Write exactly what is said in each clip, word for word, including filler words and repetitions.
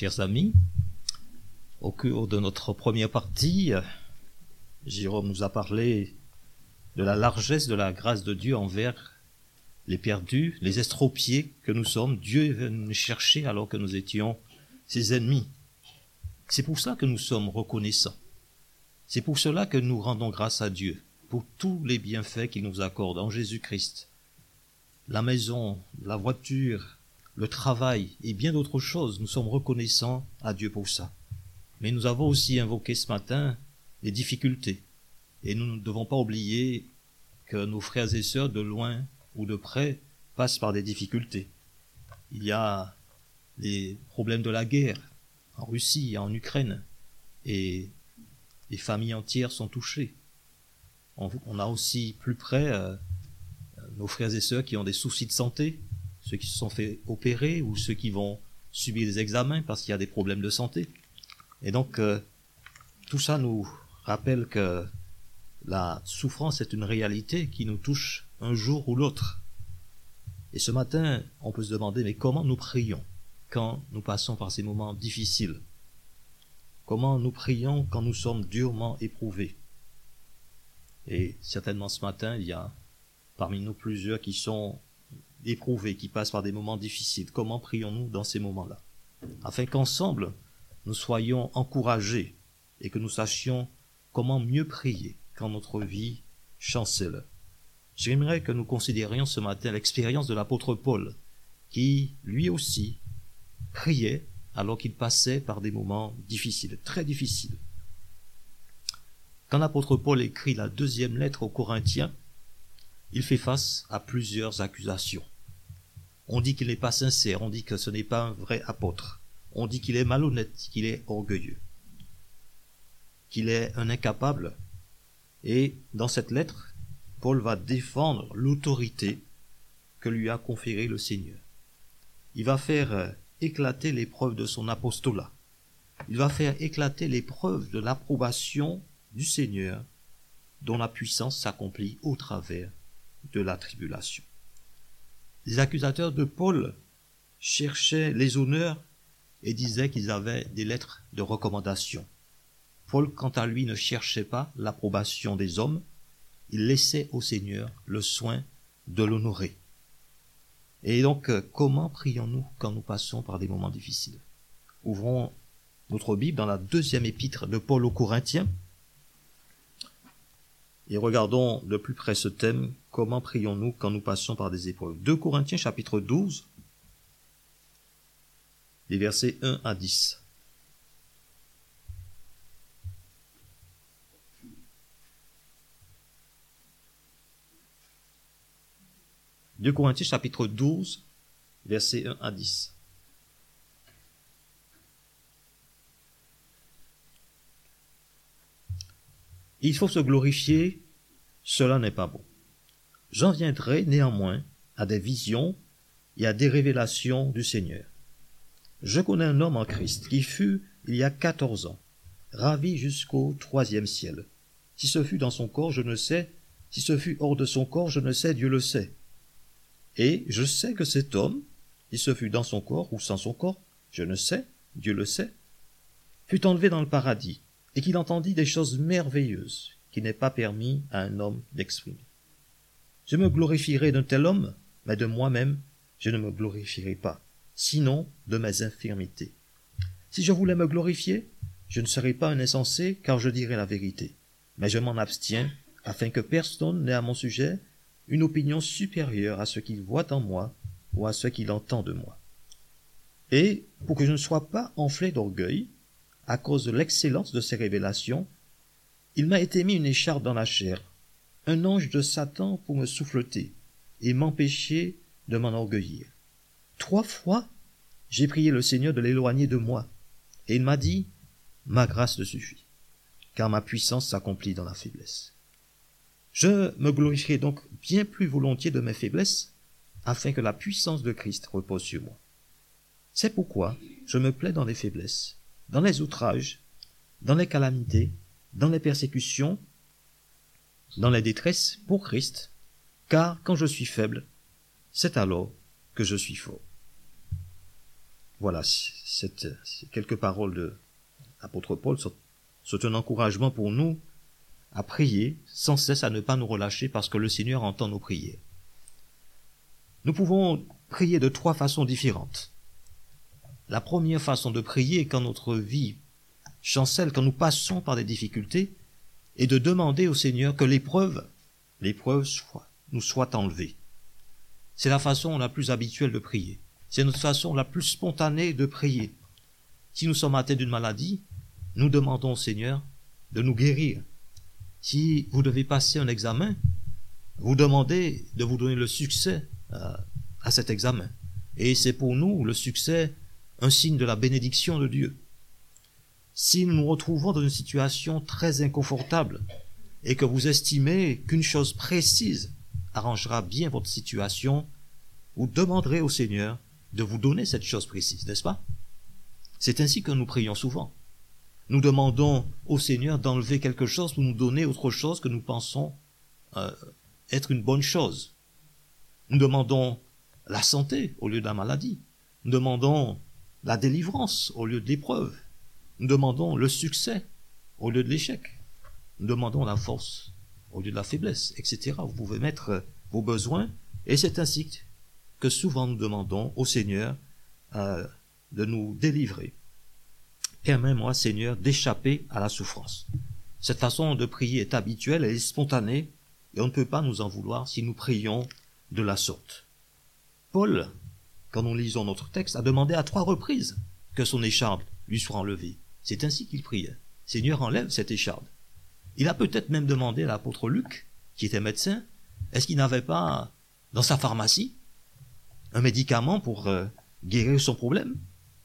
Chers amis, au cours de notre première partie, Jérôme nous a parlé de la largesse de la grâce de Dieu envers les perdus, les estropiés que nous sommes. Dieu est venu nous chercher alors que nous étions ses ennemis. C'est pour ça que nous sommes reconnaissants. C'est pour cela que nous rendons grâce à Dieu, pour tous les bienfaits qu'il nous accorde en Jésus-Christ. La maison, la voiture, le travail et bien d'autres choses, nous sommes reconnaissants à Dieu pour ça. Mais nous avons aussi invoqué ce matin les difficultés. Et nous ne devons pas oublier que nos frères et sœurs, de loin ou de près, passent par des difficultés. Il y a les problèmes de la guerre en Russie, en Ukraine, et les familles entières sont touchées. On, on a aussi plus près euh, nos frères et sœurs qui ont des soucis de santé, ceux qui se sont fait opérer ou ceux qui vont subir des examens parce qu'il y a des problèmes de santé. Et donc, euh, tout ça nous rappelle que la souffrance est une réalité qui nous touche un jour ou l'autre. Et ce matin, on peut se demander, mais comment nous prions quand nous passons par ces moments difficiles? Comment nous prions quand nous sommes durement éprouvés? Et certainement ce matin, il y a parmi nous plusieurs qui sont éprouvés, qui passent par des moments difficiles. Comment prions-nous dans ces moments-là? Afin qu'ensemble, nous soyons encouragés et que nous sachions comment mieux prier quand notre vie chancelle. J'aimerais que nous considérions ce matin l'expérience de l'apôtre Paul, qui, lui aussi, priait alors qu'il passait par des moments difficiles, très difficiles. Quand l'apôtre Paul écrit la deuxième lettre aux Corinthiens, il fait face à plusieurs accusations. On dit qu'il n'est pas sincère, on dit que ce n'est pas un vrai apôtre, on dit qu'il est malhonnête, qu'il est orgueilleux, qu'il est un incapable. Et dans cette lettre, Paul va défendre l'autorité que lui a conférée le Seigneur. Il va faire éclater les preuves de son apostolat. Il va faire éclater les preuves de l'approbation du Seigneur dont la puissance s'accomplit au travers de la tribulation. Les accusateurs de Paul cherchaient les honneurs et disaient qu'ils avaient des lettres de recommandation. Paul, quant à lui, ne cherchait pas l'approbation des hommes, il laissait au Seigneur le soin de l'honorer. Et donc, comment prions-nous quand nous passons par des moments difficiles? Ouvrons notre Bible dans la deuxième épître de Paul aux Corinthiens et regardons de plus près ce thème, comment prions-nous quand nous passons par des épreuves. deux Corinthiens chapitre douze, les versets un à dix. deux Corinthiens chapitre douze, versets un à dix. Il faut se glorifier, cela n'est pas bon. J'en viendrai néanmoins à des visions et à des révélations du Seigneur. Je connais un homme en Christ qui fut, il y a quatorze ans, ravi jusqu'au troisième ciel. Si ce fut dans son corps, je ne sais. Si ce fut hors de son corps, je ne sais, Dieu le sait. Et je sais que cet homme, si ce fut dans son corps ou sans son corps, je ne sais, Dieu le sait, fut enlevé dans le paradis, et qu'il entendit des choses merveilleuses qu'il n'est pas permis à un homme d'exprimer. Je me glorifierai d'un tel homme, mais de moi-même, je ne me glorifierai pas, sinon de mes infirmités. Si je voulais me glorifier, je ne serais pas un insensé, car je dirais la vérité, mais je m'en abstiens, afin que personne n'ait à mon sujet une opinion supérieure à ce qu'il voit en moi ou à ce qu'il entend de moi. Et, pour que je ne sois pas enflé d'orgueil, à cause de l'excellence de ces révélations, il m'a été mis une écharpe dans la chair, un ange de Satan pour me souffleter et m'empêcher de m'enorgueillir. Trois fois, j'ai prié le Seigneur de l'éloigner de moi, et il m'a dit, « Ma grâce te suffit, car ma puissance s'accomplit dans la faiblesse. » Je me glorifierai donc bien plus volontiers de mes faiblesses, afin que la puissance de Christ repose sur moi. C'est pourquoi je me plais dans les faiblesses, dans les outrages, dans les calamités, dans les persécutions, dans les détresses pour Christ, car quand je suis faible, c'est alors que je suis fort. Voilà, cette, ces quelques paroles de l'apôtre Paul sont, sont un encouragement pour nous à prier sans cesse, à ne pas nous relâcher parce que le Seigneur entend nos prières. Nous pouvons prier de trois façons différentes. La première façon de prier quand notre vie chancelle, quand nous passons par des difficultés, est de demander au Seigneur que l'épreuve, l'épreuve soit, nous soit enlevée. C'est la façon la plus habituelle de prier. C'est notre façon la plus spontanée de prier. Si nous sommes atteints d'une maladie, nous demandons au Seigneur de nous guérir. Si vous devez passer un examen, vous demandez de vous donner le succès euh, à cet examen. Et c'est pour nous, le succès, un signe de la bénédiction de Dieu. Si nous nous retrouvons dans une situation très inconfortable et que vous estimez qu'une chose précise arrangera bien votre situation, vous demanderez au Seigneur de vous donner cette chose précise, n'est-ce pas? C'est ainsi que nous prions souvent. Nous demandons au Seigneur d'enlever quelque chose pour nous donner autre chose que nous pensons euh, être une bonne chose. Nous demandons la santé au lieu de la maladie. Nous demandons la délivrance au lieu de l'épreuve. Nous demandons le succès au lieu de l'échec. Nous demandons la force au lieu de la faiblesse, et cetera. Vous pouvez mettre vos besoins et c'est ainsi que souvent nous demandons au Seigneur euh, de nous délivrer. Permets-moi, Seigneur, d'échapper à la souffrance. Cette façon de prier est habituelle, elle est spontanée, et on ne peut pas nous en vouloir si nous prions de la sorte. Paul, quand nous lisons notre texte, a demandé à trois reprises que son écharpe lui soit enlevée. C'est ainsi qu'il priait. Seigneur, enlève cette écharpe. Il a peut-être même demandé à l'apôtre Luc, qui était médecin, est-ce qu'il n'avait pas dans sa pharmacie un médicament pour euh, guérir son problème?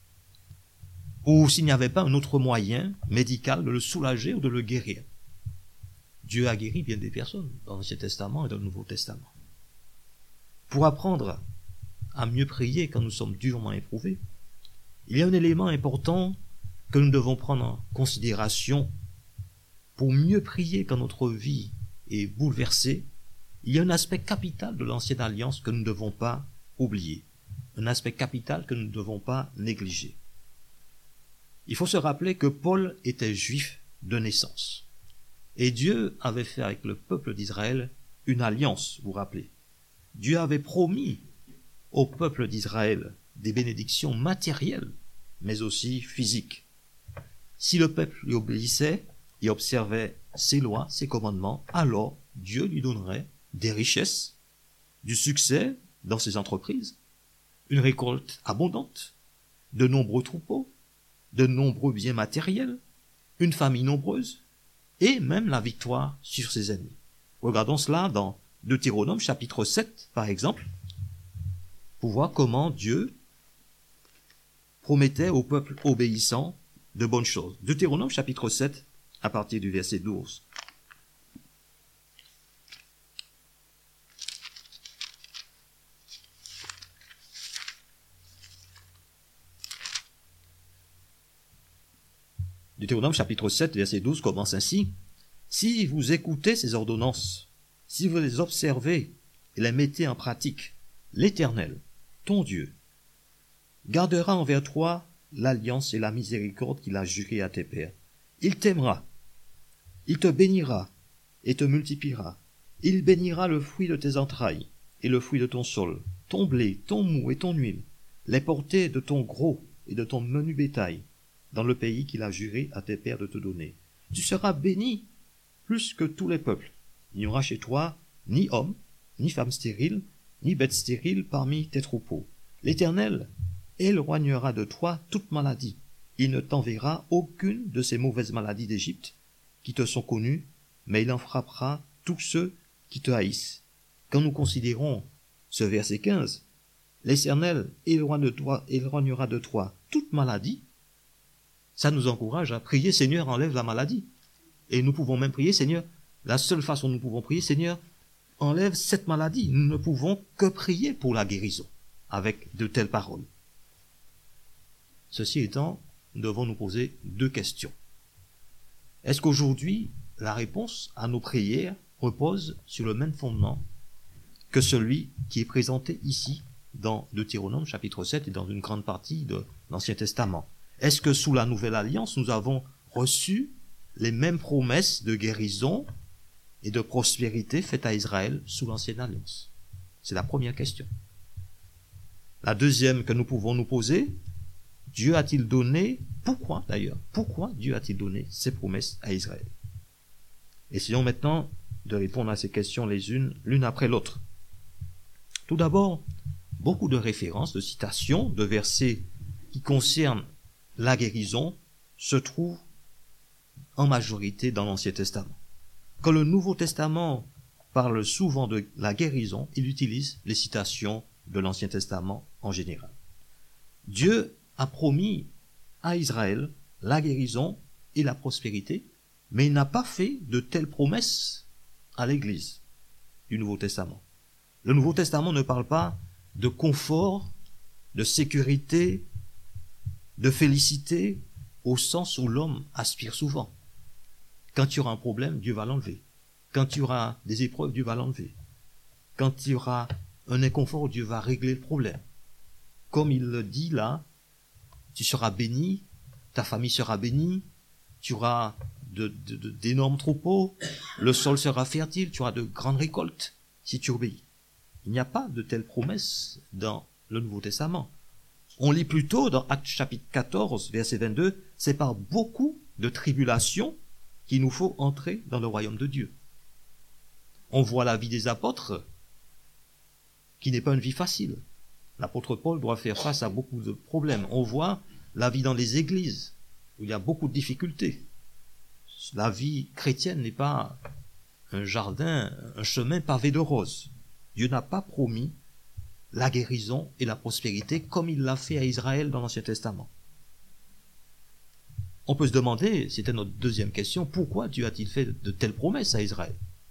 Ou s'il n'y avait pas un autre moyen médical de le soulager ou de le guérir. Dieu a guéri bien des personnes dans l'Ancien Testament et dans le Nouveau Testament. Pour apprendre à mieux prier quand nous sommes durement éprouvés, il y a un élément important que nous devons prendre en considération pour mieux prier quand notre vie est bouleversée. Il y a un aspect capital de l'Ancienne Alliance que nous ne devons pas oublier, un aspect capital que nous ne devons pas négliger. Il faut se rappeler que Paul était juif de naissance. Et Dieu avait fait avec le peuple d'Israël une alliance, vous vous rappelez. Dieu avait promis au peuple d'Israël des bénédictions matérielles, mais aussi physiques. Si le peuple lui obéissait et observait ses lois, ses commandements, alors Dieu lui donnerait des richesses, du succès dans ses entreprises, une récolte abondante, de nombreux troupeaux, de nombreux biens matériels, une famille nombreuse, et même la victoire sur ses ennemis. Regardons cela dans Deutéronome chapitre sept, par exemple, pour voir comment Dieu promettait au peuple obéissant de bonnes choses. Deutéronome chapitre sept, à partir du verset douze. Deutéronome chapitre sept, verset douze commence ainsi. « Si vous écoutez ces ordonnances, si vous les observez et les mettez en pratique, l'Éternel, ton Dieu, gardera envers toi l'alliance et la miséricorde qu'il a jurée à tes pères. Il t'aimera, il te bénira et te multipliera. Il bénira le fruit de tes entrailles et le fruit de ton sol, ton blé, ton mou et ton huile, les portées de ton gros et de ton menu bétail, dans le pays qu'il a juré à tes pères de te donner. Tu seras béni plus que tous les peuples. Il n'y aura chez toi ni homme, ni femme stérile, ni bête stérile parmi tes troupeaux. L'Éternel éloignera de toi toute maladie. Il ne t'enverra aucune de ces mauvaises maladies d'Égypte qui te sont connues, mais il en frappera tous ceux qui te haïssent. Quand nous considérons ce verset quinze, l'Éternel éloigne de toi, éloignera de toi toute maladie. Ça nous encourage à prier, Seigneur, enlève la maladie. Et nous pouvons même prier, Seigneur, la seule façon dont nous pouvons prier, Seigneur, enlève cette maladie. Nous ne pouvons que prier pour la guérison avec de telles paroles. Ceci étant, nous devons nous poser deux questions. Est-ce qu'aujourd'hui, la réponse à nos prières repose sur le même fondement que celui qui est présenté ici dans Deutéronome chapitre sept et dans une grande partie de l'Ancien Testament? Est-ce que sous la Nouvelle Alliance, nous avons reçu les mêmes promesses de guérison et de prospérité faites à Israël sous l'Ancienne Alliance? C'est la première question. La deuxième que nous pouvons nous poser, Dieu a-t-il donné, pourquoi d'ailleurs, pourquoi Dieu a-t-il donné ces promesses à Israël? Essayons maintenant de répondre à ces questions les unes, l'une après l'autre. Tout d'abord, beaucoup de références, de citations, de versets qui concernent la guérison se trouvent en majorité dans l'Ancien Testament. Quand le Nouveau Testament parle souvent de la guérison, il utilise les citations de l'Ancien Testament en général. Dieu a promis à Israël la guérison et la prospérité, mais il n'a pas fait de telles promesses à l'Église du Nouveau Testament. Le Nouveau Testament ne parle pas de confort, de sécurité, de félicité, au sens où l'homme aspire souvent. Quand tu auras un problème, Dieu va l'enlever. Quand tu auras des épreuves, Dieu va l'enlever. Quand tu auras un inconfort, Dieu va régler le problème. Comme il le dit là, tu seras béni, ta famille sera bénie, tu auras de, de, de, d'énormes troupeaux, le sol sera fertile, tu auras de grandes récoltes si tu obéis. Il n'y a pas de telles promesses dans le Nouveau Testament. On lit plutôt dans Actes chapitre quatorze, verset vingt-deux, c'est par beaucoup de tribulations qu'il nous faut entrer dans le royaume de Dieu. On voit la vie des apôtres, qui n'est pas une vie facile. L'apôtre Paul doit faire face à beaucoup de problèmes. On voit la vie dans les églises, où il y a beaucoup de difficultés. La vie chrétienne n'est pas un jardin, un chemin pavé de roses. Dieu n'a pas promis la guérison et la prospérité comme il l'a fait à Israël dans l'Ancien Testament. On peut se demander, c'était notre deuxième question, pourquoi Dieu a-t-il fait de telles promesses à Israël?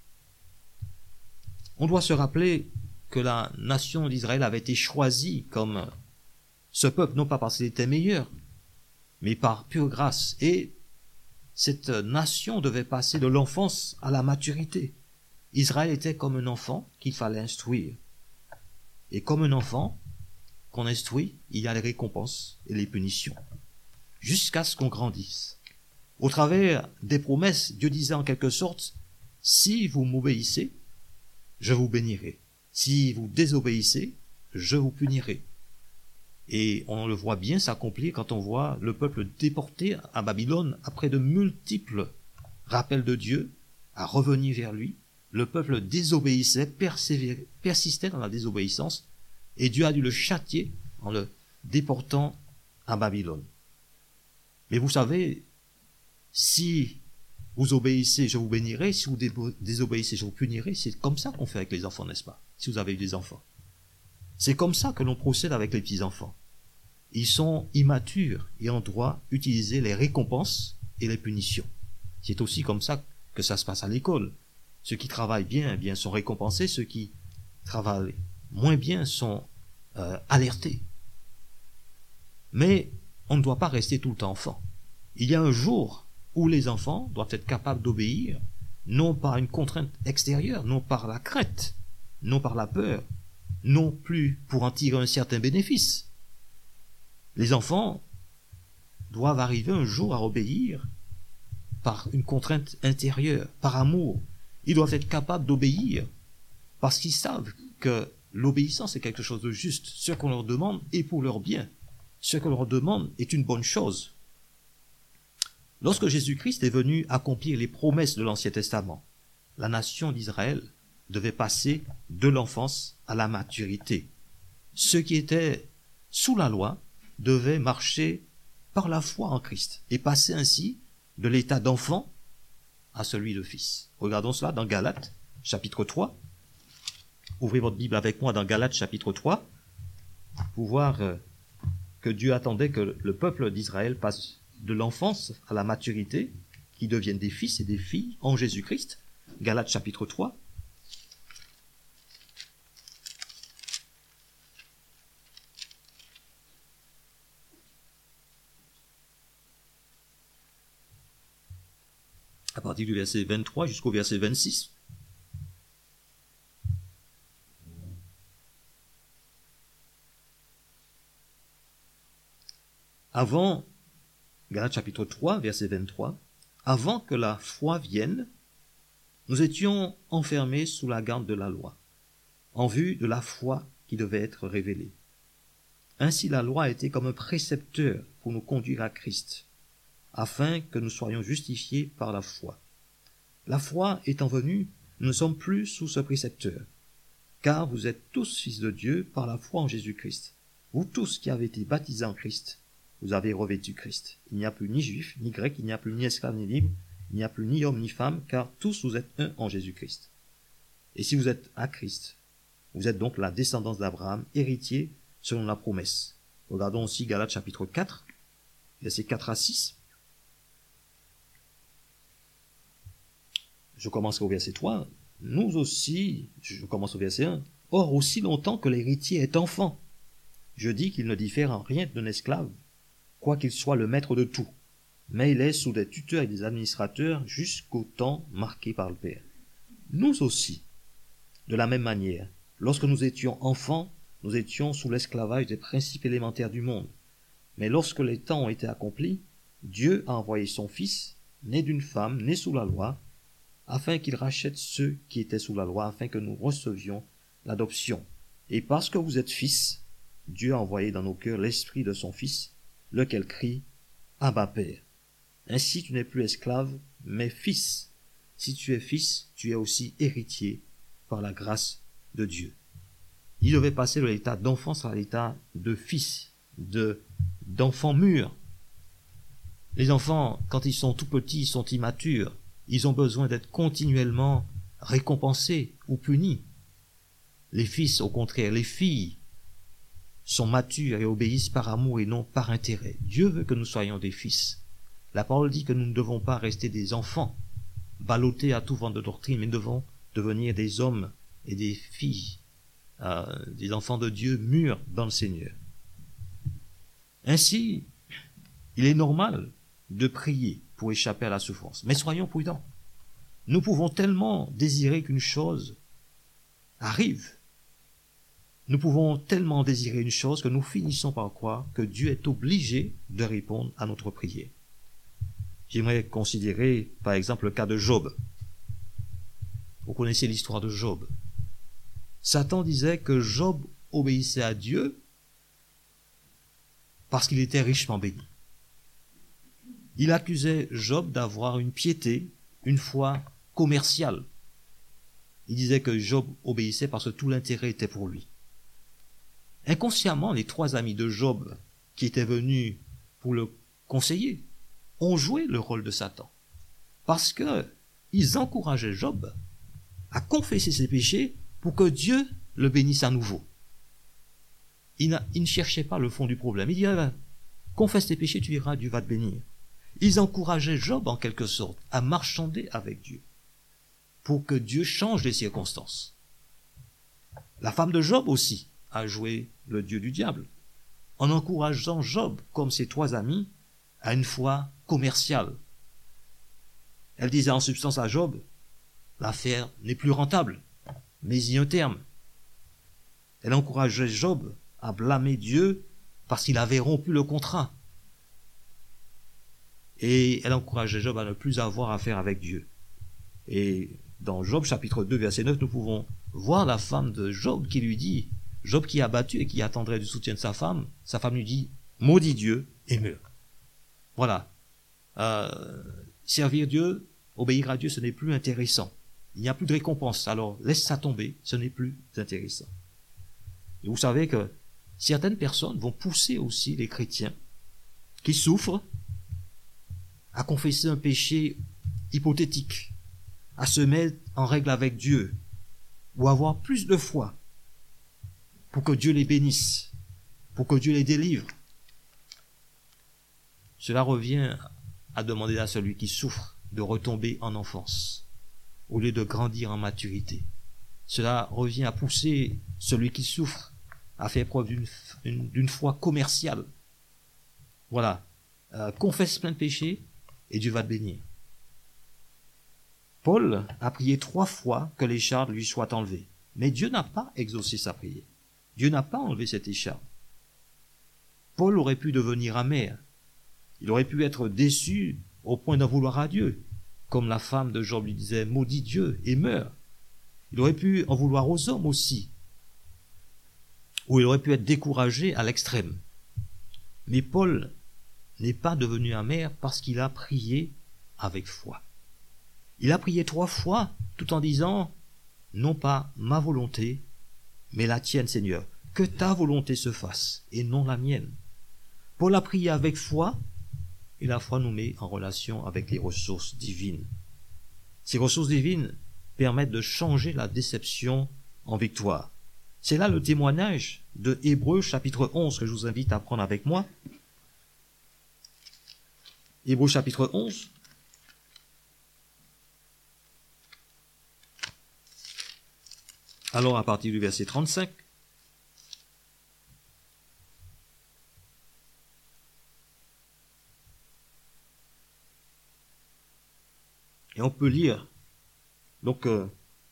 On doit se rappeler que la nation d'Israël avait été choisie comme ce peuple, non pas parce qu'il était meilleur, mais par pure grâce. Et cette nation devait passer de l'enfance à la maturité. Israël était comme un enfant qu'il fallait instruire. Et comme un enfant qu'on instruit, il y a les récompenses et les punitions, jusqu'à ce qu'on grandisse. Au travers des promesses, Dieu disait en quelque sorte, si vous m'obéissez, je vous bénirai. Si vous désobéissez, je vous punirai. Et on le voit bien s'accomplir quand on voit le peuple déporté à Babylone après de multiples rappels de Dieu à revenir vers lui. Le peuple désobéissait, persistait dans la désobéissance, et Dieu a dû le châtier en le déportant à Babylone. Mais vous savez, si vous obéissez, je vous bénirai, si vous désobéissez, je vous punirai, c'est comme ça qu'on fait avec les enfants, n'est-ce pas? Si vous avez eu des enfants. C'est comme ça que l'on procède avec les petits-enfants. Ils sont immatures et ont droit d'utiliser les récompenses et les punitions. C'est aussi comme ça que ça se passe à l'école. Ceux qui travaillent bien, eh bien sont récompensés, ceux qui travaillent moins bien sont euh, alertés. Mais on ne doit pas rester tout le temps enfant. Il y a un jour où les enfants doivent être capables d'obéir, non par une contrainte extérieure, non par la crainte, non par la peur, non plus pour en tirer un certain bénéfice. Les enfants doivent arriver un jour à obéir par une contrainte intérieure, par amour. Ils doivent être capables d'obéir parce qu'ils savent que l'obéissance est quelque chose de juste. Ce qu'on leur demande est pour leur bien. Ce qu'on leur demande est une bonne chose. Lorsque Jésus-Christ est venu accomplir les promesses de l'Ancien Testament, la nation d'Israël devait passer de l'enfance à la maturité. Ceux qui étaient sous la loi devaient marcher par la foi en Christ et passer ainsi de l'état d'enfant à celui de fils. Regardons cela dans Galates, chapitre trois. Ouvrez votre Bible avec moi dans Galates, chapitre trois, pour voir que Dieu attendait que le peuple d'Israël passe de l'enfance à la maturité, qui deviennent des fils et des filles en Jésus-Christ. Galates, chapitre trois. À partir du verset vingt-trois jusqu'au verset vingt-six. Avant, Galates chapitre trois, verset vingt-trois, avant que la foi vienne, nous étions enfermés sous la garde de la loi, en vue de la foi qui devait être révélée. Ainsi la loi a été comme un précepteur pour nous conduire à Christ, afin que nous soyons justifiés par la foi. La foi étant venue, nous ne sommes plus sous ce précepteur, car vous êtes tous fils de Dieu par la foi en Jésus-Christ. Vous tous qui avez été baptisés en Christ, vous avez revêtu Christ. Il n'y a plus ni juif, ni grec, il n'y a plus ni esclave, ni libre, il n'y a plus ni homme, ni femme, car tous vous êtes un en Jésus-Christ. Et si vous êtes à Christ, vous êtes donc la descendance d'Abraham, héritier selon la promesse. Regardons aussi Galates chapitre quatre, versets quatre à six. Je commencerai au verset trois. Nous aussi, je commence au verset un. Or, aussi longtemps que l'héritier est enfant, je dis qu'il ne diffère en rien d'un esclave, quoiqu'il soit le maître de tout, mais il est sous des tuteurs et des administrateurs jusqu'au temps marqué par le Père. Nous aussi, de la même manière, lorsque nous étions enfants, nous étions sous l'esclavage des principes élémentaires du monde. Mais lorsque les temps ont été accomplis, Dieu a envoyé son Fils, né d'une femme, né sous la loi, afin qu'il rachète ceux qui étaient sous la loi, afin que nous recevions l'adoption. Et parce que vous êtes fils, Dieu a envoyé dans nos cœurs l'esprit de son Fils, lequel crie « Abba Père ». Ainsi tu n'es plus esclave, mais fils. Si tu es fils, tu es aussi héritier par la grâce de Dieu. Il devait passer de l'état d'enfance à l'état de fils, de, d'enfant mûr. Les enfants, quand ils sont tout petits, ils sont immatures. Ils ont besoin d'être continuellement récompensés ou punis. Les fils, au contraire, les filles, sont matures et obéissent par amour et non par intérêt. Dieu veut que nous soyons des fils. La parole dit que nous ne devons pas rester des enfants, ballottés à tout vent de doctrine, mais nous devons devenir des hommes et des filles, euh, des enfants de Dieu mûrs dans le Seigneur. Ainsi, il est normal de prier pour échapper à la souffrance. Mais soyons prudents. Nous pouvons tellement désirer qu'une chose arrive. Nous pouvons tellement désirer une chose que nous finissons par croire que Dieu est obligé de répondre à notre prière. J'aimerais considérer, par exemple, le cas de Job. Vous connaissez l'histoire de Job. Satan disait que Job obéissait à Dieu parce qu'il était richement béni. Il accusait Job d'avoir une piété, une foi commerciale. Il disait que Job obéissait parce que tout l'intérêt était pour lui. Inconsciemment, les trois amis de Job qui étaient venus pour le conseiller ont joué le rôle de Satan. Parce que ils encourageaient Job à confesser ses péchés pour que Dieu le bénisse à nouveau. Il, il ne cherchait pas le fond du problème. Il disait, confesse tes péchés, tu verras, Dieu va te bénir. Ils encourageaient Job en quelque sorte à marchander avec Dieu pour que Dieu change les circonstances. La femme de Job aussi a joué le Dieu du diable en encourageant Job comme ses trois amis à une foi commerciale. Elle disait en substance à Job, l'affaire n'est plus rentable, mais il y a un terme. Elle encourageait Job à blâmer Dieu parce qu'il avait rompu le contrat. Et elle encourageait Job à ne plus avoir affaire avec Dieu. Et dans Job chapitre deux verset neuf, nous pouvons voir la femme de Job qui lui dit, Job qui est abattu et qui attendrait du soutien de sa femme, sa femme lui dit, maudit Dieu et meurt. Voilà. Euh, servir Dieu, obéir à Dieu, ce n'est plus intéressant. Il n'y a plus de récompense. Alors laisse ça tomber, ce n'est plus intéressant. Et vous savez que certaines personnes vont pousser aussi les chrétiens qui souffrent à confesser un péché hypothétique, à se mettre en règle avec Dieu, ou avoir plus de foi pour que Dieu les bénisse, pour que Dieu les délivre. Cela revient à demander à celui qui souffre de retomber en enfance, au lieu de grandir en maturité. Cela revient à pousser celui qui souffre à faire preuve d'une, d'une, d'une foi commerciale. Voilà. Euh, confesse plein de péchés et Dieu va te bénir. Paul a prié trois fois que l'écharpe lui soit enlevée. Mais Dieu n'a pas exaucé sa prière. Dieu n'a pas enlevé cette écharpe. Paul aurait pu devenir amer Il aurait pu être déçu au point d'en vouloir à Dieu, comme la femme de Job lui disait « Maudit Dieu et meurs ». Il aurait pu en vouloir aux hommes aussi, ou il aurait pu être découragé à l'extrême. Mais Paul n'est pas devenu amer parce qu'il a prié avec foi. Il a prié trois fois tout en disant « Non pas ma volonté, mais la tienne, Seigneur. Que ta volonté se fasse et non la mienne. » Paul a prié avec foi, et la foi nous met en relation avec les ressources divines. Ces ressources divines permettent de changer la déception en victoire. C'est là le témoignage de Hébreux chapitre onze que je vous invite à prendre avec moi. Hébreux chapitre onze. Alors à partir du verset trente-cinq. Et on peut lire donc euh,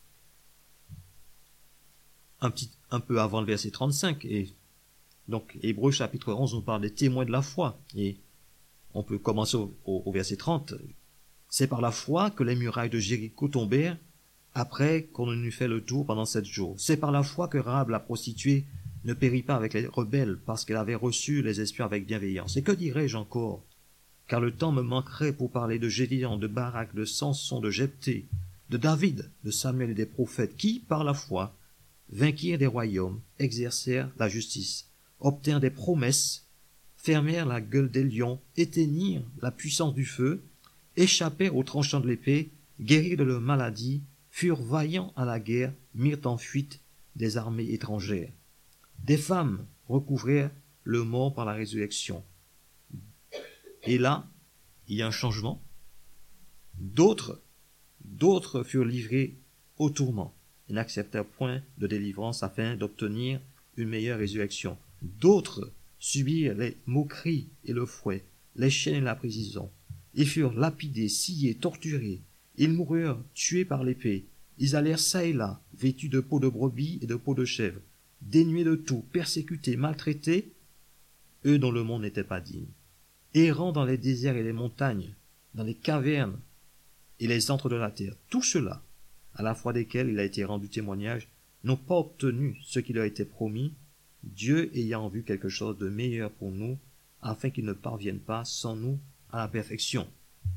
un petit un peu avant le verset trente-cinq, et donc Hébreux chapitre onze nous parle des témoins de la foi, et on peut commencer au, au, au verset trente. C'est par la foi que les murailles de Jéricho tombèrent après qu'on en eut fait le tour pendant sept jours. C'est par la foi que Rahab la prostituée ne périt pas avec les rebelles, parce qu'elle avait reçu les espions avec bienveillance. Et que dirais-je encore? Car le temps me manquerait pour parler de Gédéon, de Barak, de Samson, de Jephthé, de David, de Samuel et des prophètes, qui, par la foi, vainquirent des royaumes, exercèrent la justice, obtinrent des promesses, fermèrent la gueule des lions, éteignirent la puissance du feu, échappèrent aux tranchants de l'épée, guérirent de leur maladie, furent vaillants à la guerre, mirent en fuite des armées étrangères. Des femmes recouvrèrent le mort par la résurrection. Et là, il y a un changement. D'autres, d'autres furent livrés au tourment et n'acceptèrent point de délivrance afin d'obtenir une meilleure résurrection. D'autres subirent les moqueries et le fouet, les chaînes et la prison. Ils furent lapidés, sciés, torturés. Ils moururent tués par l'épée. Ils allèrent çà et là, vêtus de peau de brebis et de peau de chèvre, dénués de tout, persécutés, maltraités, eux dont le monde n'était pas digne. Errant dans les déserts et les montagnes, dans les cavernes et les antres de la terre, tout cela, à la fois desquels il a été rendu témoignage, n'ont pas obtenu ce qui leur était promis, Dieu ayant vu quelque chose de meilleur pour nous, afin qu'ils ne parviennent pas sans nous à la perfection.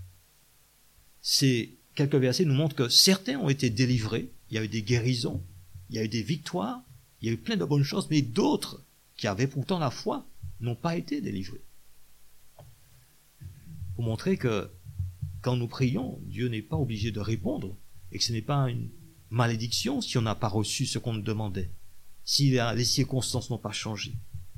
Ces quelques versets nous montrent que certains ont été délivrés, il y a eu des guérisons, il y a eu des victoires, il y a eu plein de bonnes choses, mais d'autres, qui avaient pourtant la foi, n'ont pas été délivrés. Pour montrer que quand nous prions, Dieu n'est pas obligé de répondre, et que ce n'est pas une malédiction si on n'a pas reçu ce qu'on nous demandait, si les circonstances n'ont pas changé.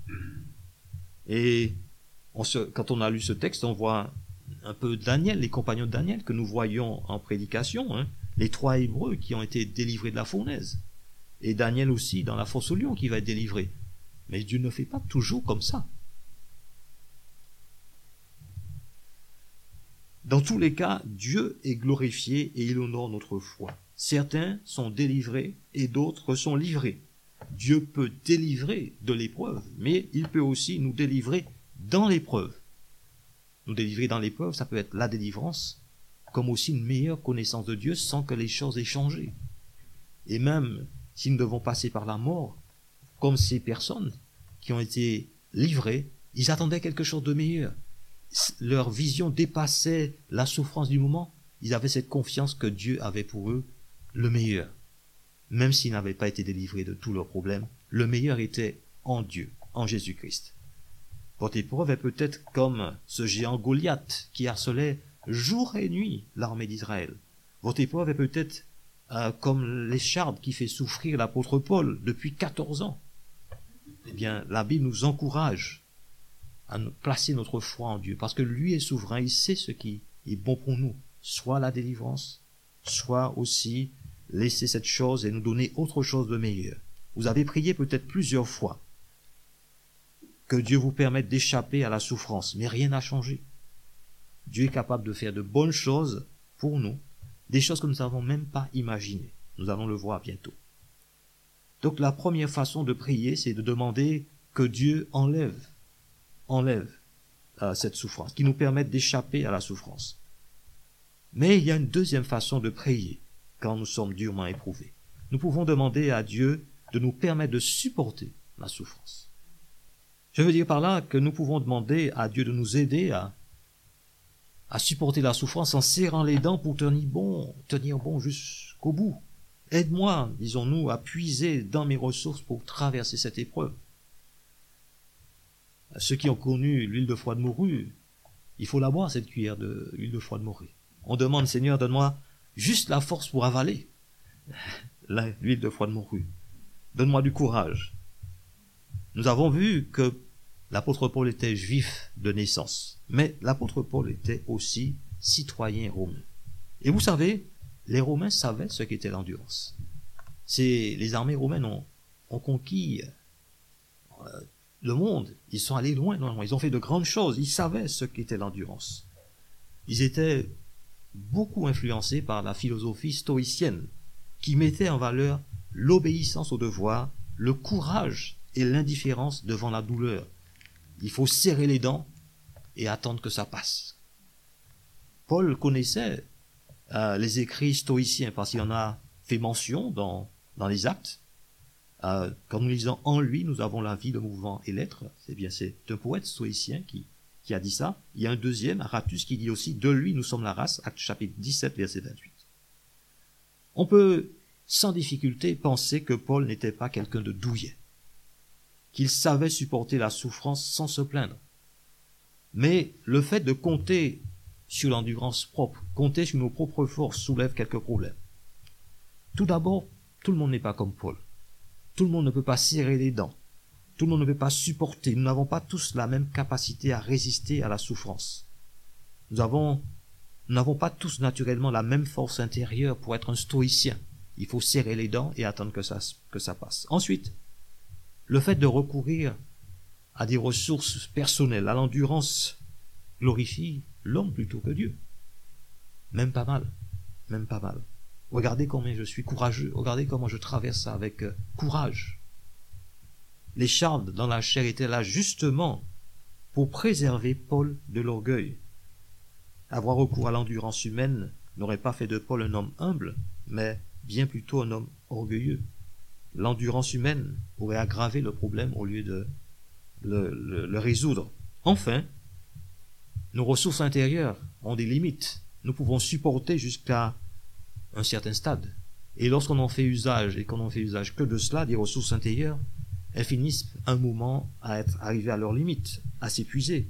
Et on se, quand on a lu ce texte, on voit un peu Daniel, les compagnons de Daniel que nous voyons en prédication, hein, les trois Hébreux qui ont été délivrés de la fournaise, et Daniel aussi dans la fosse au lion qui va être délivré. Mais Dieu ne fait pas toujours comme ça. Dans tous les cas, Dieu est glorifié et il honore notre foi. Certains sont délivrés et d'autres sont livrés. Dieu peut délivrer de l'épreuve, mais il peut aussi nous délivrer dans l'épreuve. Nous délivrer dans l'épreuve, ça peut être la délivrance, comme aussi une meilleure connaissance de Dieu sans que les choses aient changé. Et même si nous devons passer par la mort, comme ces personnes qui ont été livrées, ils attendaient quelque chose de meilleur. Leur vision dépassait la souffrance du moment. Ils avaient cette confiance que Dieu avait pour eux le meilleur. Même s'ils n'avaient pas été délivrés de tous leurs problèmes, le meilleur était en Dieu, en Jésus-Christ. Votre épreuve est peut-être comme ce géant Goliath qui harcelait jour et nuit l'armée d'Israël. Votre épreuve est peut-être euh, comme l'écharpe qui fait souffrir l'apôtre Paul depuis quatorze ans. Eh bien, la Bible nous encourage à placer notre foi en Dieu, parce que lui est souverain, il sait ce qui est bon pour nous, soit la délivrance, soit aussi laisser cette chose et nous donner autre chose de meilleur. Vous avez prié peut-être plusieurs fois que Dieu vous permette d'échapper à la souffrance, mais rien n'a changé. Dieu est capable de faire de bonnes choses pour nous, des choses que nous n'avons même pas imaginées. Nous allons le voir bientôt. Donc la première façon de prier, c'est de demander que Dieu enlève enlève euh, cette souffrance, qui nous permettent d'échapper à la souffrance. Mais il y a une deuxième façon de prier quand nous sommes durement éprouvés. Nous pouvons demander à Dieu de nous permettre de supporter la souffrance. Je veux dire par là que nous pouvons demander à Dieu de nous aider à, à supporter la souffrance en serrant les dents pour tenir bon, tenir bon jusqu'au bout. Aide-moi, disons-nous, à puiser dans mes ressources pour traverser cette épreuve. Ceux qui ont connu l'huile de foie de morue, il faut la boire, cette cuillère de l'huile de foie de morue. On demande, Seigneur, donne-moi juste la force pour avaler l'huile de foie de morue. Donne-moi du courage. Nous avons vu que l'apôtre Paul était juif de naissance, mais l'apôtre Paul était aussi citoyen romain. Et vous savez, les Romains savaient ce qu'était l'endurance. C'est, les armées romaines ont, ont conquis euh, le monde. Ils sont allés loin, loin, loin. Ils ont fait de grandes choses. Ils savaient ce qu'était l'endurance. Ils étaient beaucoup influencés par la philosophie stoïcienne, qui mettait en valeur l'obéissance au devoir, le courage et l'indifférence devant la douleur. Il faut serrer les dents et attendre que ça passe. Paul connaissait euh, les écrits stoïciens parce qu'il en a fait mention dans, dans les Actes. Euh, quand nous lisons en lui, nous avons la vie, le mouvement et l'être. C'est bien, c'est un poète stoïcien qui, qui a dit ça. Il y a un deuxième, Aratus, qui dit aussi de lui nous sommes la race. Actes chapitre dix-sept, verset vingt-huit. On peut sans difficulté penser que Paul n'était pas quelqu'un de douillet, qu'il savait supporter la souffrance sans se plaindre. Mais le fait de compter sur l'endurance propre, compter sur nos propres forces soulève quelques problèmes. Tout d'abord, tout le monde n'est pas comme Paul. Tout le monde ne peut pas serrer les dents. Tout le monde ne peut pas supporter. Nous n'avons pas tous la même capacité à résister à la souffrance. Nous avons, nous n'avons pas tous naturellement la même force intérieure pour être un stoïcien. Il faut serrer les dents et attendre que ça, que ça passe. Ensuite, le fait de recourir à des ressources personnelles, à l'endurance, glorifie l'homme plutôt que Dieu. Même pas mal, même pas mal. Regardez combien je suis courageux, regardez comment je traverse ça avec euh, courage. Les charmes dans la chair étaient là justement pour préserver Paul de l'orgueil. Avoir recours à l'endurance humaine n'aurait pas fait de Paul un homme humble, mais bien plutôt un homme orgueilleux. L'endurance humaine aurait aggravé le problème au lieu de le, le, le résoudre. Enfin, nos ressources intérieures ont des limites. Nous pouvons supporter jusqu'à un certain stade. Et lorsqu'on en fait usage, et qu'on n'en fait usage que de cela, des ressources intérieures, elles finissent un moment à être arrivées à leurs limites, à s'épuiser.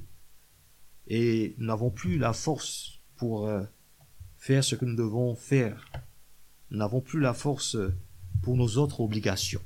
Et nous n'avons plus la force pour euh, faire ce que nous devons faire. Nous n'avons plus la force pour nos autres obligations.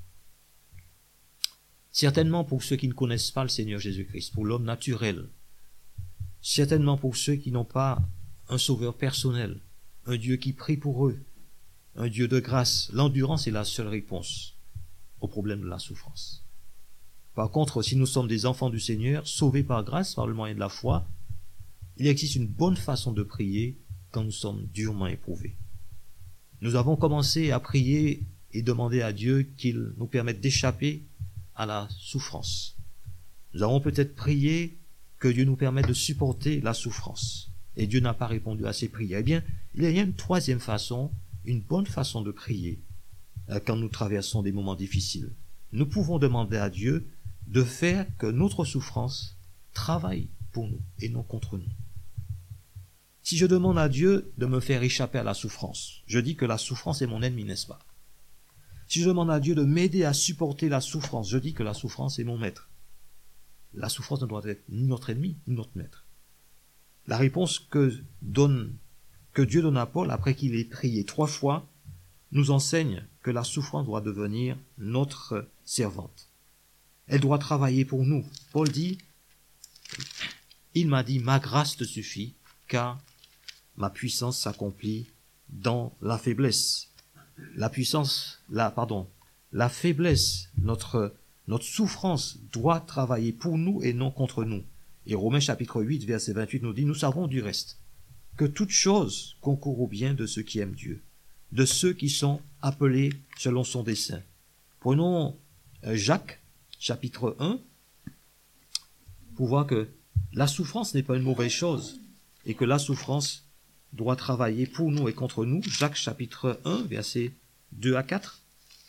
Certainement pour ceux qui ne connaissent pas le Seigneur Jésus-Christ, pour l'homme naturel, certainement pour ceux qui n'ont pas un sauveur personnel, un Dieu qui prie pour eux, un Dieu de grâce, l'endurance est la seule réponse au problème de la souffrance. Par contre, si nous sommes des enfants du Seigneur, sauvés par grâce, par le moyen de la foi, il existe une bonne façon de prier quand nous sommes durement éprouvés. Nous avons commencé à prier et demander à Dieu qu'il nous permette d'échapper à la souffrance. Nous avons peut-être prié que Dieu nous permette de supporter la souffrance. Et Dieu n'a pas répondu à ces prières. Eh bien, il y a une troisième façon, une bonne façon de prier euh, quand nous traversons des moments difficiles. Nous pouvons demander à Dieu de faire que notre souffrance travaille pour nous et non contre nous. Si je demande à Dieu de me faire échapper à la souffrance, je dis que la souffrance est mon ennemi, n'est-ce pas? Si je demande à Dieu de m'aider à supporter la souffrance, je dis que la souffrance est mon maître. La souffrance ne doit être ni notre ennemi, ni notre maître. La réponse que donne, que Dieu donne à Paul après qu'il ait prié trois fois, nous enseigne que la souffrance doit devenir notre servante. Elle doit travailler pour nous. Paul dit, il m'a dit, ma grâce te suffit, car ma puissance s'accomplit dans la faiblesse. La puissance, la, pardon, la faiblesse, notre, notre souffrance doit travailler pour nous et non contre nous. Et Romains chapitre huit, verset vingt-huit nous dit, nous savons du reste que toute chose concourt au bien de ceux qui aiment Dieu, de ceux qui sont appelés selon son dessein. Prenons Jacques chapitre un, pour voir que la souffrance n'est pas une mauvaise chose et que la souffrance doit travailler pour nous et contre nous. Jacques chapitre un, versets deux à quatre.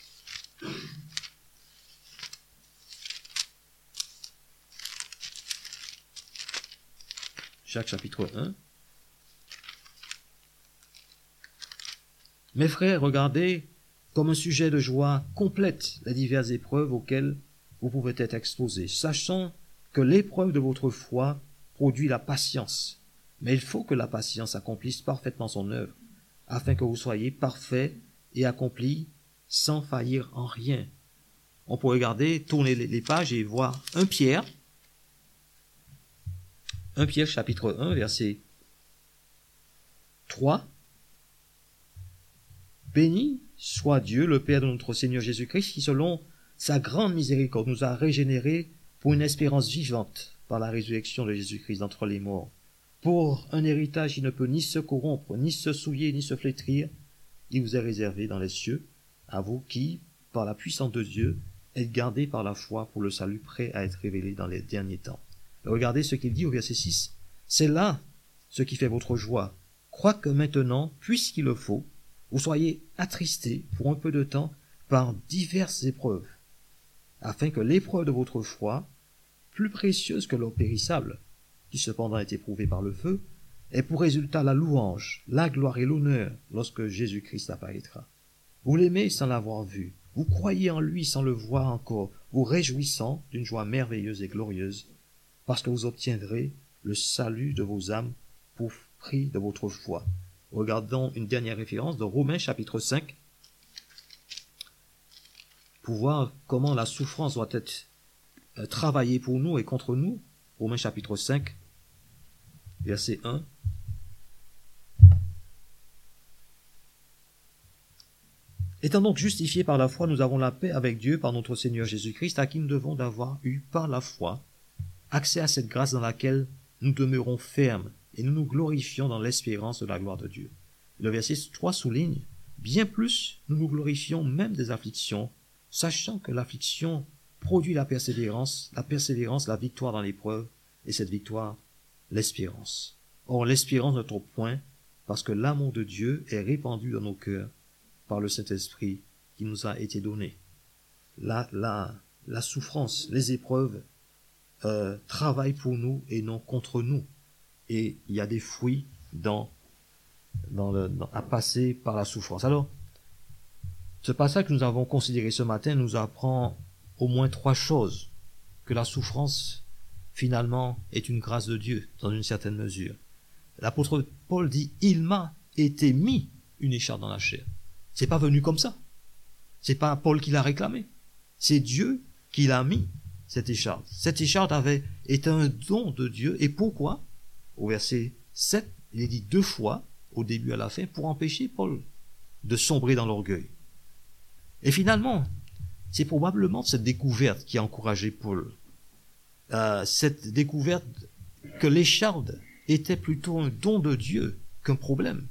Jacques chapitre un. Mes frères, regardez comme un sujet de joie complète les diverses épreuves auxquelles vous pouvez être exposés, sachant que l'épreuve de votre foi produit la patience. Mais il faut que la patience accomplisse parfaitement son œuvre, afin que vous soyez parfaits et accomplis sans faillir en rien. On peut regarder, tourner les pages et voir un Pierre, un Pierre chapitre un, verset trois. Béni soit Dieu, le Père de notre Seigneur Jésus-Christ, qui selon sa grande miséricorde nous a régénérés pour une espérance vivante par la résurrection de Jésus-Christ d'entre les morts, pour un héritage qui ne peut ni se corrompre, ni se souiller, ni se flétrir. Il vous est réservé dans les cieux, à vous qui, par la puissance de Dieu, êtes gardés par la foi pour le salut prêt à être révélé dans les derniers temps. Regardez ce qu'il dit au verset six. C'est là ce qui fait votre joie. Quoique maintenant, puisqu'il le faut, vous soyez attristés pour un peu de temps par diverses épreuves, afin que l'épreuve de votre foi, plus précieuse que l'or périssable, qui cependant est éprouvée par le feu, ait pour résultat la louange, la gloire et l'honneur lorsque Jésus-Christ apparaîtra. Vous l'aimez sans l'avoir vu, vous croyez en lui sans le voir encore, vous réjouissant d'une joie merveilleuse et glorieuse, parce que vous obtiendrez le salut de vos âmes pour prix de votre foi. Regardons une dernière référence de Romains chapitre cinq, pour voir comment la souffrance doit être euh, travaillée pour nous et contre nous. Romains chapitre cinq, verset un. Étant donc justifiés par la foi, nous avons la paix avec Dieu par notre Seigneur Jésus-Christ, à qui nous devons d'avoir eu par la foi accès à cette grâce dans laquelle nous demeurons fermes et nous nous glorifions dans l'espérance de la gloire de Dieu. Le verset trois souligne, bien plus, nous nous glorifions même des afflictions, sachant que l'affliction produit la persévérance, la persévérance, la victoire dans l'épreuve, et cette victoire, l'espérance. Or, l'espérance n'est au point, parce que l'amour de Dieu est répandu dans nos cœurs par le Saint-Esprit qui nous a été donné. La, la, la souffrance, les épreuves euh, travaillent pour nous et non contre nous. Et il y a des fruits dans, dans le, dans, à passer par la souffrance. Alors, ce passage que nous avons considéré ce matin nous apprend au moins trois choses. Que la souffrance, finalement, est une grâce de Dieu, dans une certaine mesure. L'apôtre Paul dit, « Il m'a été mis une écharpe dans la chair ». C'est pas venu comme ça. C'est pas Paul qui l'a réclamé. C'est Dieu qui l'a mis, cette écharpe. Cette écharpe avait été un don de Dieu. Et pourquoi? Au verset sept, il est dit deux fois, au début et à la fin, pour empêcher Paul de sombrer dans l'orgueil. Et finalement, c'est probablement cette découverte qui a encouragé Paul. Euh, cette découverte que l'écharpe était plutôt un don de Dieu qu'un problème,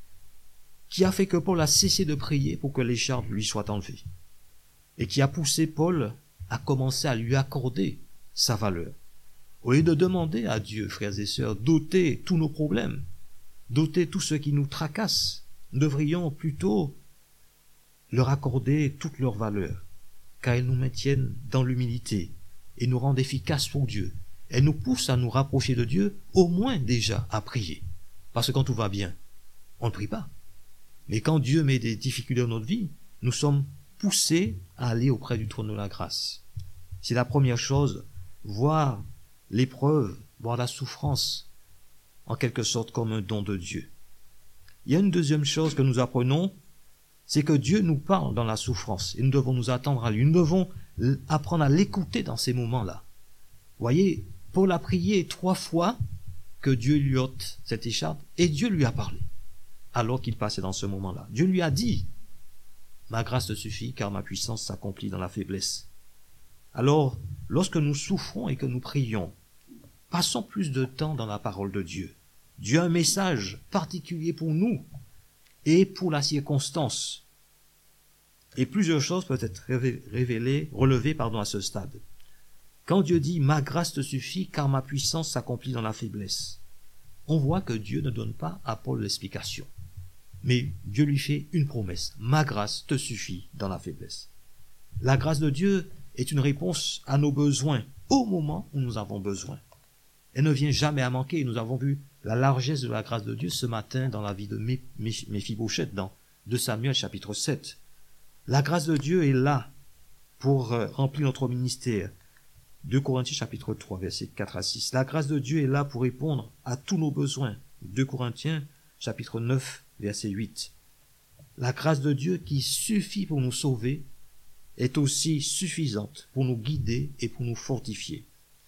qui a fait que Paul a cessé de prier pour que l'écharpe lui soit enlevée, et qui a poussé Paul à commencer à lui accorder sa valeur. Au lieu de demander à Dieu, frères et sœurs, d'ôter tous nos problèmes, d'ôter tout ce qui nous tracasse, nous devrions plutôt leur accorder toute leur valeur, car elles nous maintiennent dans l'humilité et nous rendent efficaces pour Dieu. Elles nous poussent à nous rapprocher de Dieu, au moins déjà à prier. Parce que quand tout va bien, on ne prie pas. Mais quand Dieu met des difficultés dans notre vie, nous sommes poussés à aller auprès du trône de la grâce. C'est la première chose, voir l'épreuve, voir la souffrance, en quelque sorte comme un don de Dieu. Il y a une deuxième chose que nous apprenons, c'est que Dieu nous parle dans la souffrance, et nous devons nous attendre à lui. Nous devons apprendre à l'écouter dans ces moments-là. Voyez, Paul a prié trois fois que Dieu lui ôte cette écharpe, et Dieu lui a parlé, alors qu'il passait dans ce moment-là. Dieu lui a dit, « Ma grâce te suffit, car ma puissance s'accomplit dans la faiblesse. » Alors, lorsque nous souffrons et que nous prions, passons plus de temps dans la parole de Dieu. Dieu a un message particulier pour nous et pour la circonstance. Et plusieurs choses peuvent être révélées, relevées pardon, à ce stade. Quand Dieu dit « ma grâce te suffit car ma puissance s'accomplit dans la faiblesse », on voit que Dieu ne donne pas à Paul l'explication. Mais Dieu lui fait une promesse. Ma grâce te suffit dans la faiblesse. La grâce de Dieu est une réponse à nos besoins au moment où nous avons besoin. Elle ne vient jamais à manquer. Nous avons vu la largesse de la grâce de Dieu ce matin dans la vie de Méphibosheth dans deux Samuel chapitre sept. La grâce de Dieu est là pour remplir notre ministère. deux Corinthiens chapitre trois versets quatre à six. La grâce de Dieu est là pour répondre à tous nos besoins. deux Corinthiens chapitre neuf verset huit. La grâce de Dieu qui suffit pour nous sauver est aussi suffisante pour nous guider et pour nous fortifier.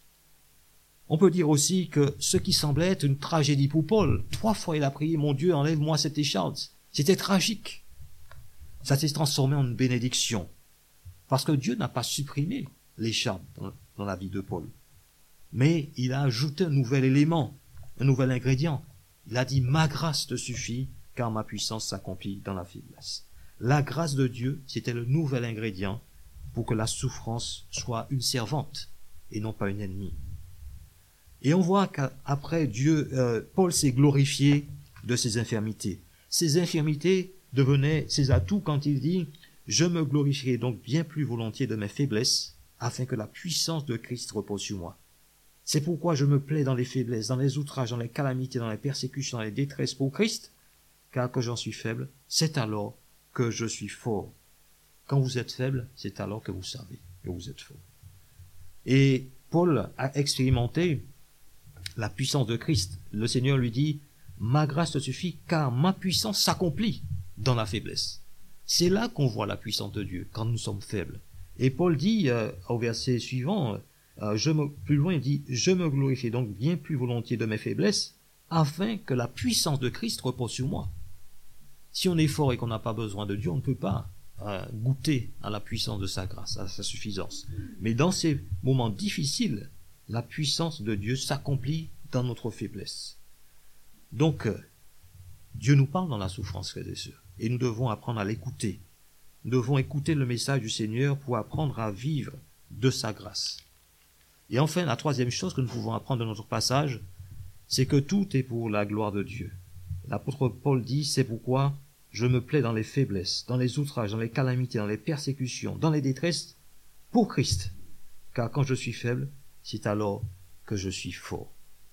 On peut dire aussi que ce qui semblait être une tragédie pour Paul, trois fois il a prié, mon Dieu, enlève-moi cette écharpe. C'était tragique. Ça s'est transformé en une bénédiction. Parce que Dieu n'a pas supprimé l'écharpe dans, dans la vie de Paul. Mais il a ajouté un nouvel élément, un nouvel ingrédient. Il a dit, ma grâce te suffit, car ma puissance s'accomplit dans la faiblesse. La grâce de Dieu, c'était le nouvel ingrédient pour que la souffrance soit une servante et non pas une ennemie. Et on voit qu'après Dieu, euh, Paul s'est glorifié de ses infirmités. Ses infirmités devenaient ses atouts quand il dit « Je me glorifierai donc bien plus volontiers de mes faiblesses, afin que la puissance de Christ repose sur moi. C'est pourquoi je me plais dans les faiblesses, dans les outrages, dans les calamités, dans les persécutions, dans les détresses pour Christ, car que j'en suis faible, c'est alors que je suis fort. Quand vous êtes faible, c'est alors que vous savez que vous êtes fort. » Et Paul a expérimenté la puissance de Christ. Le Seigneur lui dit « Ma grâce te suffit, car ma puissance s'accomplit dans la faiblesse. » C'est là qu'on voit la puissance de Dieu, quand nous sommes faibles. Et Paul dit euh, au verset suivant, euh, je me, plus loin, il dit « Je me glorifie donc bien plus volontiers de mes faiblesses, afin que la puissance de Christ repose sur moi. » Si on est fort et qu'on n'a pas besoin de Dieu, on ne peut pas euh, goûter à la puissance de sa grâce, à sa suffisance. Mais dans ces moments difficiles, la puissance de Dieu s'accomplit dans notre faiblesse. Donc, euh, Dieu nous parle dans la souffrance, frères et sœurs, et nous devons apprendre à l'écouter. Nous devons écouter le message du Seigneur pour apprendre à vivre de sa grâce. Et enfin, la troisième chose que nous pouvons apprendre de notre passage, c'est que tout est pour la gloire de Dieu. L'apôtre Paul dit, c'est pourquoi je me plais dans les faiblesses, dans les outrages, dans les calamités, dans les persécutions, dans les détresses, pour Christ. Car quand je suis faible, c'est alors que je suis fort.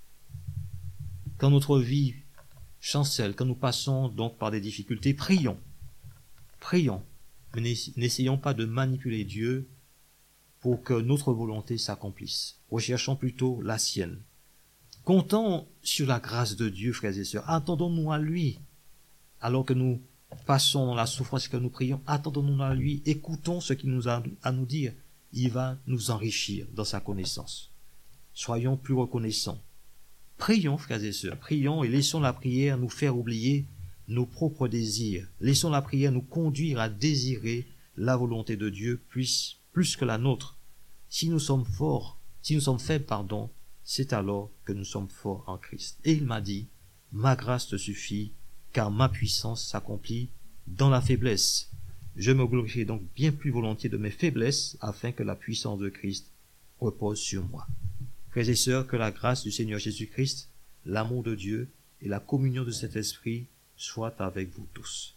Quand notre vie chancelle, quand nous passons donc par des difficultés, prions. Prions. Mais n'essayons pas de manipuler Dieu pour que notre volonté s'accomplisse. Recherchons plutôt la sienne. Comptons sur la grâce de Dieu, frères et sœurs. Attendons-nous à lui. Alors que nous passons dans la souffrance et que nous prions, attendons-nous à lui. Écoutons ce qu'il nous a à nous dire. Il va nous enrichir dans sa connaissance. Soyons plus reconnaissants. Prions, frères et sœurs, prions et laissons la prière nous faire oublier nos propres désirs. Laissons la prière nous conduire à désirer la volonté de Dieu plus, plus que la nôtre. Si nous sommes forts, si nous sommes faibles, pardon, c'est alors que nous sommes forts en Christ. Et il m'a dit, ma grâce te suffit, car ma puissance s'accomplit dans la faiblesse. Je me glorifie donc bien plus volontiers de mes faiblesses, afin que la puissance de Christ repose sur moi. Frères et sœurs, que la grâce du Seigneur Jésus-Christ, l'amour de Dieu et la communion de cet esprit soient avec vous tous.